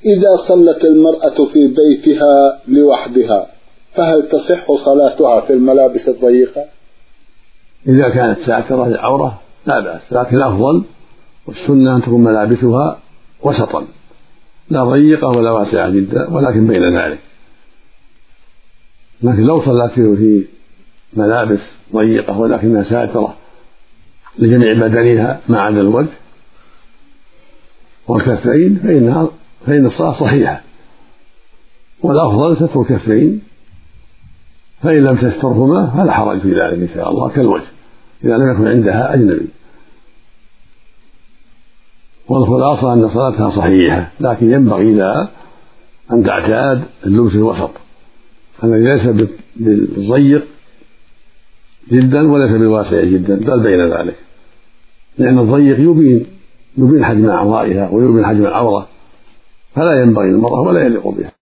إذا صلت المرأة في بيتها لوحدها فهل تصح صلاتها في الملابس الضيقة؟ إذا كانت ساترة العورة لا بأس، لكن الأفضل والسنة أن تكون ملابسها وسطا، لا ضيقة ولا واسعة جدا، ولكن بين ذلك. لكن لو صلت في ملابس ضيقة ولكنها ساترة لجميع بدنها ما عدا الوجه والكفين فإن الصلاة صحيحة، والأفضل ستر الكفين، فإن لم تسترهما فلا حرج في ذلك إن شاء الله كالوجه إذا لم يكن عندها أجنبي. والخلاصة أن صلاتها صحيحة، لكن ينبغي لها أن تعتاد اللبس الوسط الذي ليس بالضيق جدا وليس بالواسع جدا، بل بين ذلك، لأن الضيق يبين حجم أعضائها ويبين حجم العورة، فلا ينبغي للمرأة ولا يليق بها.